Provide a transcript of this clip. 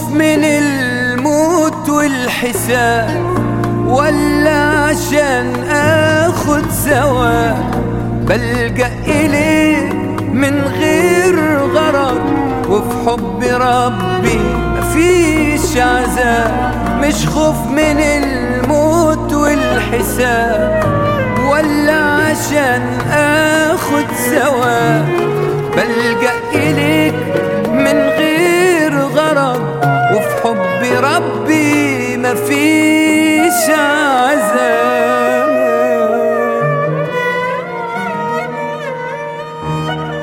من الموت والحساب، ولا عشان اخد ثواب بلجأ إليك من غير غرض، وفي حب ربي مفيش عذاب. مش خوف من الموت والحساب، ولا عشان اخد ثواب بلجأ إليك من غير غرض، وفي حب ربي مفيش عذاب.